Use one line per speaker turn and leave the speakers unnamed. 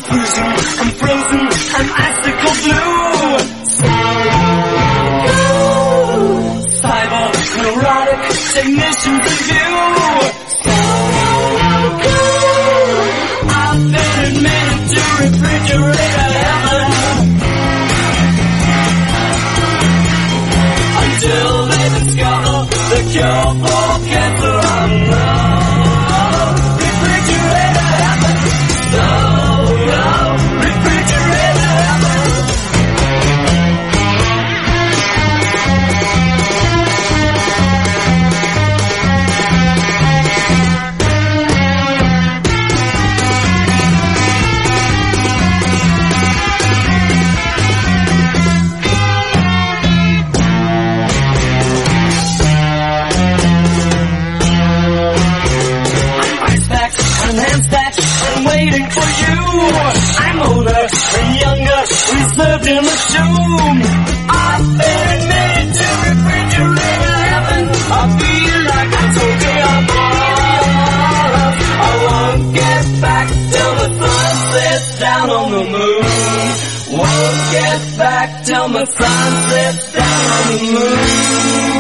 freezing, I'm frozen, I'm icicle blue. Cyber, neurotic, technician review. I've been admitted to refrigerator heaven until they discover the cure for cancer. I'm refrigerator heaven. No, refrigerator heaven. I'm waiting for you. I'm older and younger, reserved in the tomb. I've been admitted to refrigerator heaven. I feel like I'm talking about. I won't get back till the sun sets down on the moon. Won't get back till the sun sets down on the moon.